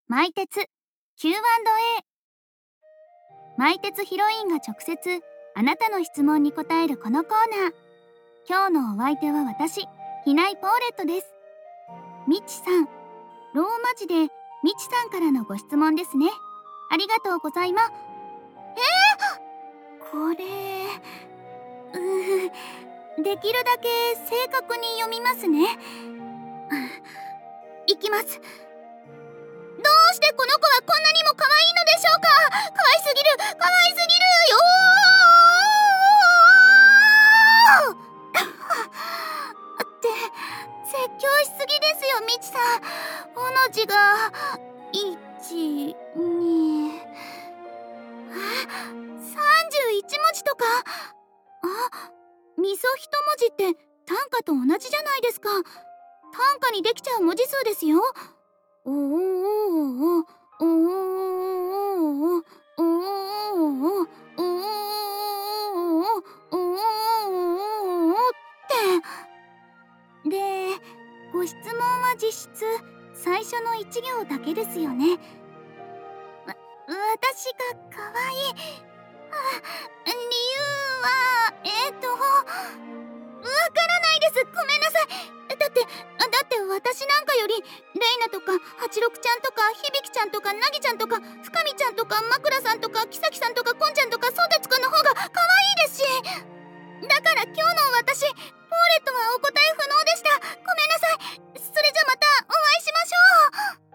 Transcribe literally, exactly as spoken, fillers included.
マイテツ キューアンドエー。 マイテツヒロインが直接あなたの質問に答えるこのコーナー。今日のお相手は私、ひないポーレットです。みちさん、ローマ字でみちさんからのご質問ですね。ありがとうございます。えー、これうーできるだけ正確に読みますね。いきます。どうしてこの子はこんなにも可愛いのでしょうか。可愛すぎる、可愛すぎるよーって説教しすぎですよ、みちさん。おの字がいち、に、さんじゅういち文字とか。あ、みそ一文字って短歌と同じじゃないですか。短歌にできちゃう文字数ですよ。おーおーおーおーおーおーおーおーおーおーってで、ご質問は実質最初の一行だけですよね。わ、私が可愛い、あ、理由はえっとわからないです。ごめんなさい。だってだって私なんかよりレイナとかはちろくちゃんとか響ちゃんとかなぎちゃんとか深見ちゃんとかまくらさんとかきさきさんとかこんちゃんとかそうたつくんの方が可愛いですし、だから今日の私ポーレットはお答え不能でした。ごめんなさい。それじゃまたお会いしましょう。